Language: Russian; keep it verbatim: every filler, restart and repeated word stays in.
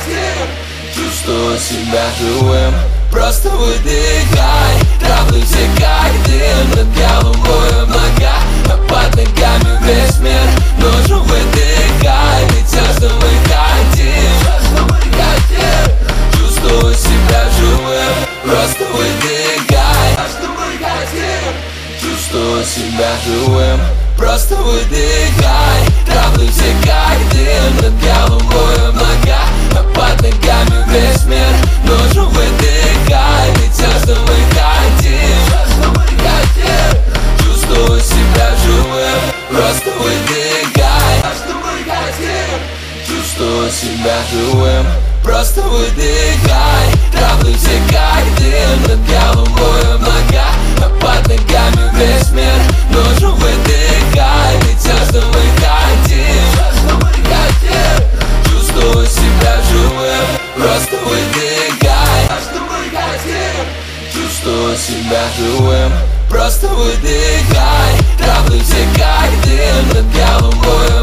хотим чувствовать себя живым. Просто выдыхай, травы все как дым над головой облака, а под ногами весь мир. Нужно выдыхай, ведь все, что мы хотим, что мы хотим чувствовать себя живым. Просто выдыхай, что мы хотим чувствовать себя живым. Просто выдыхай, травы все как дым над головой облака, а под ногами весь мир. Нужно выдыхай, ведь все, что мы хотим, что мы хотим чувствовать себя живым. Просто выдыхай, что мы хотим чувствовать себя живым. Просто выдыхай, травы все как дым над головой облака, а под ногами весь мир. Нужно выдыхай, ведь все, что мы хотим, что мы хотим чувствовать себя живым. Просто выдыхай, что мы хотим чувствовать себя живым. Просто выдыхай.